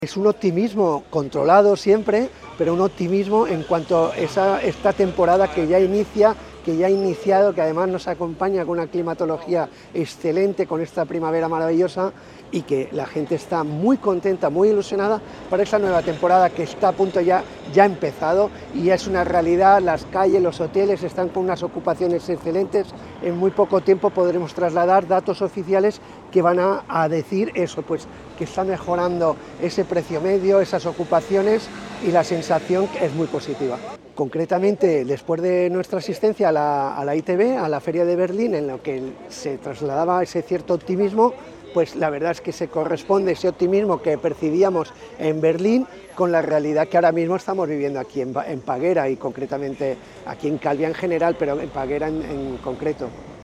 Es un optimismo controlado siempre, pero un optimismo en cuanto a esta temporada que ya inicia, que ya ha iniciado, que además nos acompaña con una climatología excelente, con esta primavera maravillosa, y que la gente está muy contenta, muy ilusionada para esta nueva temporada que está a punto, ya ha empezado y ya es una realidad. Las calles, los hoteles están con unas ocupaciones excelentes. En muy poco tiempo podremos trasladar datos oficiales que van a decir eso, pues que está mejorando ese precio medio, esas ocupaciones, y la sensación es muy positiva. Concretamente, después de nuestra asistencia a la ITB, a la Feria de Berlín, en la que se trasladaba ese cierto optimismo, pues la verdad es que se corresponde ese optimismo que percibíamos en Berlín con la realidad que ahora mismo estamos viviendo aquí en Paguera, y concretamente aquí en Calvia en general, pero en Paguera en concreto.